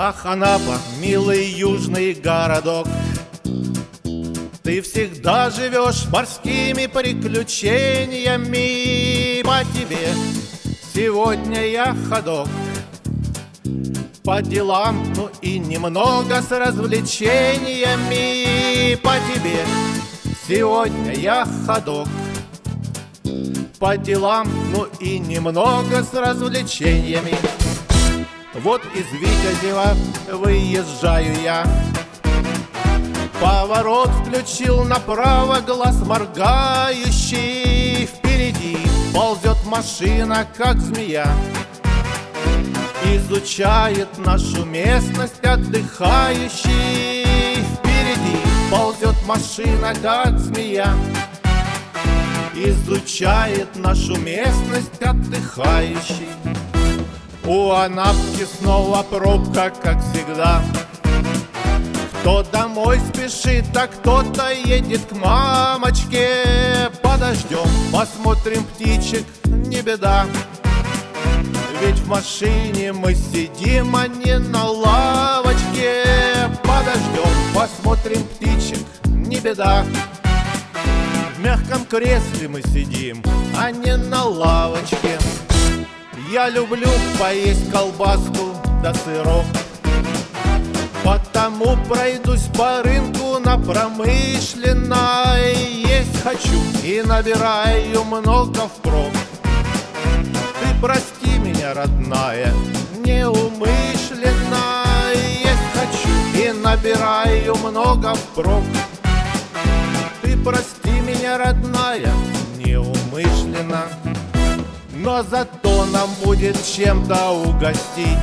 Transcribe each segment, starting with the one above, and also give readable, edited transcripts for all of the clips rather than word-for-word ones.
Ах, Анапа, милый южный городок, ты всегда живешь морскими приключениями. По тебе сегодня я ходок, по делам, ну и немного с развлечениями. По тебе сегодня я ходок, по делам, ну и немного с развлечениями. Вот из Витязева выезжаю я, поворот включил направо, глаз моргающий. Впереди ползет машина, как змея, изучает нашу местность отдыхающий. Впереди ползет машина, как змея, изучает нашу местность отдыхающий. У Анапки снова пробка, как всегда. Кто домой спешит, а кто-то едет к мамочке. Подождем, посмотрим птичек, не беда, ведь в машине мы сидим, а не на лавочке. Подождем, посмотрим птичек, не беда, в мягком кресле мы сидим, а не на лавочке. Я люблю поесть колбаску да сырок, потому пройдусь по рынку на Промышленной. Есть хочу и набираю много впрок. Ты прости меня, родная, неумышленно. Есть хочу и набираю много впрок. Ты прости меня, родная, неумышленно. Но зато нам будет чем-то угостить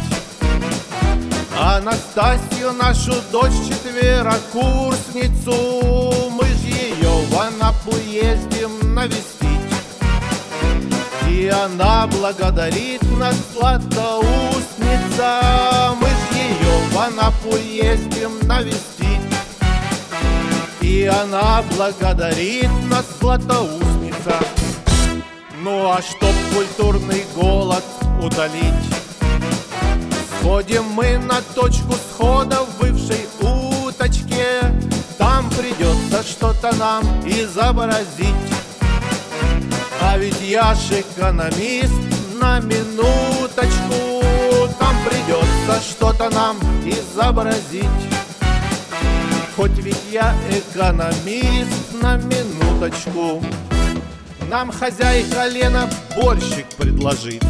Анастасию, нашу дочь, четверокурсницу. Мы ж ее в Анапу ездим навестить, и она благодарит нас, Златоустница. Мы ж ее в Анапу ездим навестить, и она благодарит нас, Златоустница. Ну а чтоб культурный голод утолить, сходим мы на точку схода в бывшей уточке. Там придется что-то нам изобразить, а ведь я ж экономист, на минуточку. Там придется что-то нам изобразить, хоть ведь я экономист, на минуточку. Нам хозяйка Лена борщик предложит,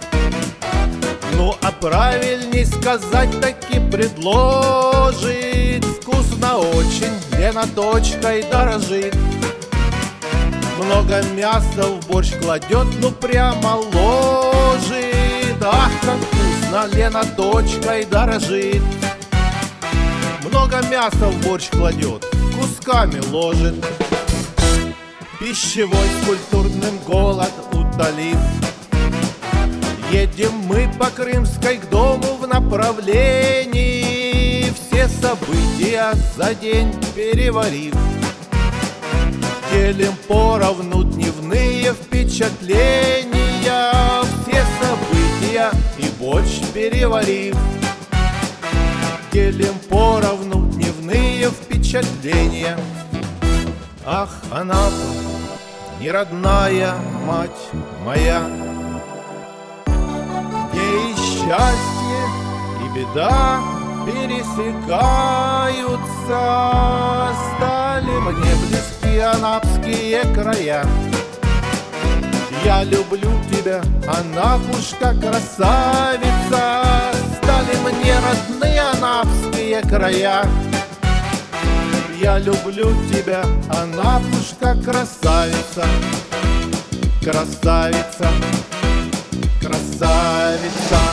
ну а правильней сказать таки предложит. Вкусно очень, Лена дочкой дорожит, много мяса в борщ кладет, ну прямо ложит. Ах, как вкусно, Лена дочкой дорожит, много мяса в борщ кладет, кусками ложит. Пищевой культурным голод утолив, едем мы по Крымской к дому в направлении, все события за день переварив. Делим поровну дневные впечатления, все события и борщ переварив. Делим поровну дневные впечатления. Ах, Анапа, неродная мать моя, где и счастье, и беда пересекаются. Стали мне близки анапские края. Я люблю тебя, Анапушка, красавица. Стали мне родные анапские края. Я люблю тебя, Анапушка, красавица, красавица, красавица.